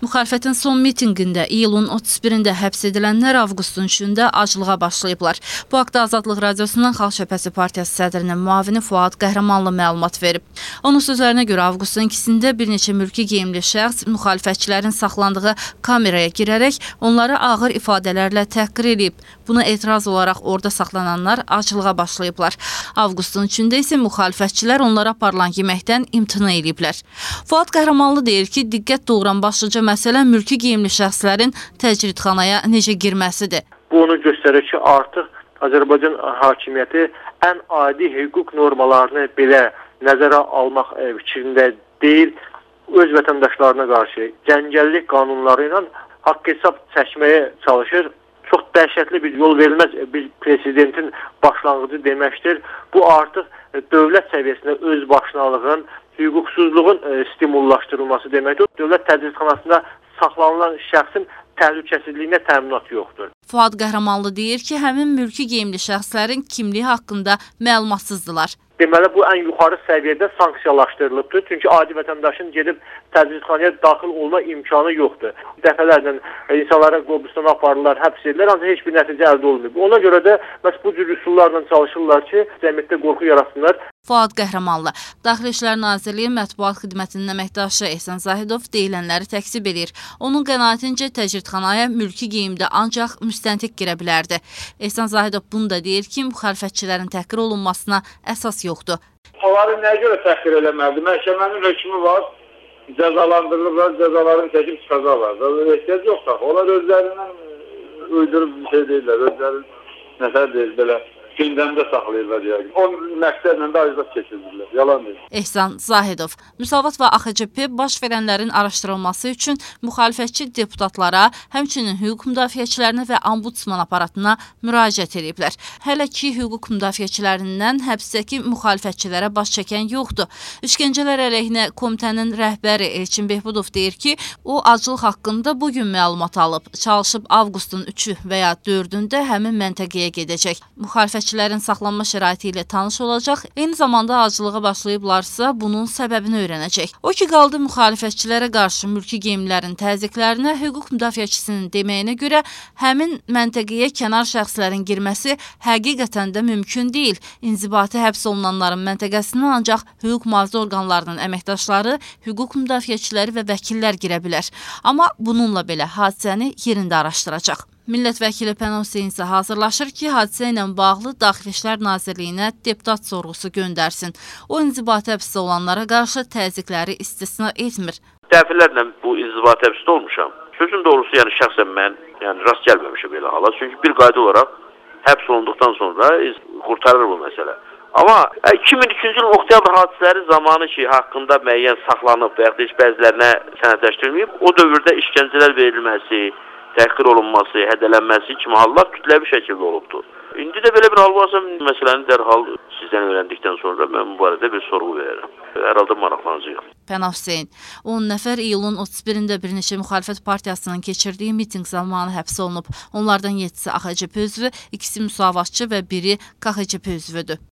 Müxalifətin son mitinqində iyulun 31-də həbs edilənlər avqustun 3-də aclığa başlayıblar. Bu haqda Azadlıq Radiosundan Xalq Cəbhəsi Partiyası sədrinin müavini Fuad Qəhrəmanlı məlumat verib. Onun sözlərinə görə avqustun 2-də bir neçə mülki geyimli şəxs müxalifətçilərin saxlandığı kameraya girərək onları ağır ifadələrlə təhqir edib. Buna etiraz olaraq orada saxlananlar aclığa başlayıblar. Avqustun 3-də isə müxalifətçilər onlara aparılan yeməkdən imtina ediblər. Fuad Qəhrəmanlı deyir ki, diqqət doğuran başlıca məsələ mülki geyimli şəxslərin təcridxanaya necə girməsidir. Bu onu göstərir ki, artıq Azərbaycan hakimiyyəti ən adi hüquq normalarını belə nəzərə almaq fikrində deyil, öz vətəndaşlarına qarşı cəngəllik qanunları ilə haqq hesab çəkməyə çalışır. Çox dəhşətli bir yol verilməz bir prezidentin başlanğıcı deməkdir. Bu artıq dövlət səviyyəsində öz başınalığın, hüquqsuzluğun stimullaşdırılması deməkdir. Dövlət təcridxanasında saxlanılan şəxsin təhlükəsizliyinə təminat yoxdur. Fuad Qəhrəmanlı deyir ki, həmin mülki geyimli şəxslərin kimliyi haqqında məlumatsızdılar. Deməli, bu ən yuxarı səviyyədə sanksiyalaşdırılıbdır. Çünki adi vətəndaşın gedib təcridxanaya daxil olma imkanı yoxdur. Dəfələrlə insanlara qobustan aparırlar, həbs edirlər, ancaq heç bir nəticə əldə olmuyor. Ona görə də məhz bu cür üsullarla çalışırlar ki, cəmiyyətdə qorxu yaratsınlar. Fuad Qəhrəmanlı, Daxili İşlər Nazirliyi Mətbuat Xidmətinin əməkdaşı Ehsan Zahidov deyilənləri təksib edir. Onun qənaətincə təcridxanaya mülki geyimdə ancaq müstəntiq girə bilərdi. Ehsan Zahidov bunu da deyir ki, müxalifətçilərin təhqir olunmasına əsas yoxdur. Onları nəyə görə təhqir eləməlidir? Məhkəmənin hökmü var, cəzalandırılırlar, cəzalarını çəkib çıxacaqlar. Ehtiyac yoxdur. Onlar özlərindən uydurub bir şey deyirlər, özləri nəfər deyir belə. Gündəmdə saxlayırlar yəni. O məqsədlə də azad keçirirlər. Yalan deyil. Ehsan Zahidov, Müsavat və AXCP baş verənlərin araşdırılması üçün müxalifətçi deputatlara, həmçinin hüquq müdafiəçilərinə və ombudsman aparatına müraciət ediblər. Hələ ki, hüquq müdafiəçilərindən həbsdəki müxalifətçilərə baş çəkən yoxdur. İşgəncələr əleyhinə komitənin rəhbəri Elçin Behbudov deyir ki, o aclıq haqqında bugün məlumat alıb, çalışıb avqustun 3-ü və ya 4-ündə həmin məntəqəyə gedəcək. Müxalifətçilərin saxlanma şəraiti ilə tanış olacaq, eyni zamanda acılığa başlayıblarsa bunun səbəbini öyrənəcək. O ki, qaldı müxalifətçilərə qarşı mülki geyimlərin təzyiqlərinə hüquq müdafiəçisinin deməyinə görə həmin məntəqəyə kənar şəxslərin girməsi həqiqətən də mümkün deyil. İnzibati həbs olunanların məntəqəsinə ancaq hüquq mühafizə orqanlarının əməkdaşları, hüquq müdafiəçiləri və vəkillər girə bilər. Amma bununla belə hadisəni yerində araşdıracaq. Millət vəkili Pənah Hüseyn isə hazırlaşır ki, hadisə ilə bağlı Daxili İşlər Nazirliyinə deputat sorğusu göndərsin. O, inzibati həbsdə olanlara qarşı təzyiqləri istisna etmir. Dəfələrlə bu inzibati həbsdə olmuşam. Sözün doğrusu, yəni şəxsən mən rast gəlməmişəm belə hala. Çünki bir qayda olaraq həbs olunduqdan sonra qurtarır bu məsələ. Amma 2002-ci ilin oktyabr hadisələri zamanı ki, haqqında müəyyən saxlanıb və ya da heç bəzilərinə sənədləşdirilməyib, o dövrdə işgəncələr verilməsi, təhqir olunması, hədələnməsi kimi hallar kütləvi şəkildə olubdur. İndi də belə bir hal varsa, məsələni dərhal sizdən öyrəndikdən sonra mən bu barədə bir sorğu verərəm. Hər halda maraqlanacaq. Pənah Hüseyn, 10 nəfər iyulun 31-də bir neçə müxalifət partiyasının keçirdiyi mitinq zamanı həbs olunub. Onlardan 7-si AXCP üzvü, 2-si müsavatçı və biri KXCP üzvüdür.